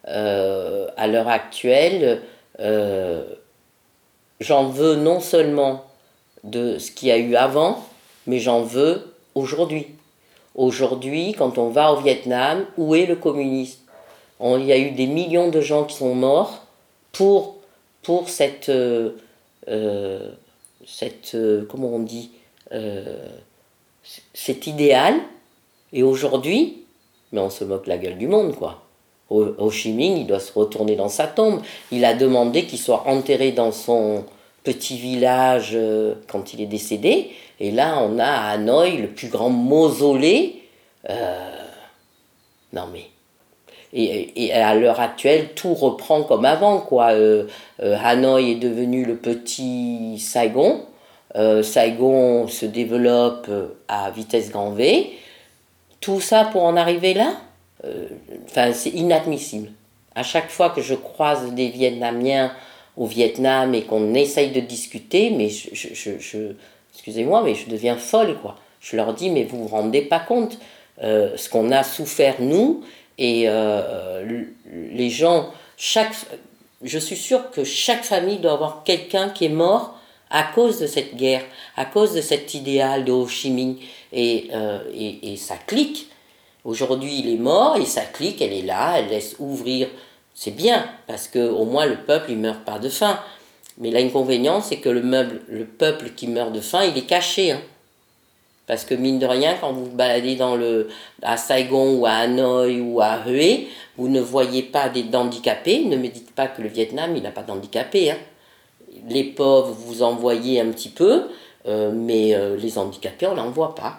À l'heure actuelle, j'en veux non seulement de ce qu'il y a eu avant, mais j'en veux aujourd'hui. Aujourd'hui, quand on va au Vietnam, où est le communisme? Il y a eu des millions de gens qui sont morts pour, pour euh, comment on dit, euh, cet idéal. Et aujourd'hui, mais on se moque la gueule du monde, quoi. Ho Chi Minh, il doit se retourner dans sa tombe. Il a demandé qu'il soit enterré dans son petit village quand il est décédé. Et là, on a à Hanoï le plus grand mausolée. Non mais. Et à l'heure actuelle, tout reprend comme avant, quoi. Hanoï est devenu le petit Saigon. Saigon se développe à vitesse grand V. Tout ça pour en arriver là, enfin, c'est inadmissible. À chaque fois que je croise des Vietnamiens au Vietnam et qu'on essaye de discuter, mais excusez-moi, mais je deviens folle, quoi. Je leur dis, mais vous vous rendez pas compte ce qu'on a souffert nous et les gens, je suis sûre que chaque famille doit avoir quelqu'un qui est mort à cause de cette guerre, à cause de cet idéal de Ho Chi Minh. Et ça clique. Aujourd'hui, il est mort et sa clique, elle est là, elle laisse ouvrir. C'est bien, parce qu'au moins le peuple, il ne meurt pas de faim. Mais l'inconvénient, c'est que le peuple qui meurt de faim, il est caché. Hein. Parce que mine de rien, quand vous vous baladez à Saigon ou à Hanoï ou à Hue, vous ne voyez pas d'handicapés. Ne me dites pas que le Vietnam, il n'a pas d'handicapés. Hein. Les pauvres, vous en voyez un petit peu, mais les handicapés, on n'en voit pas.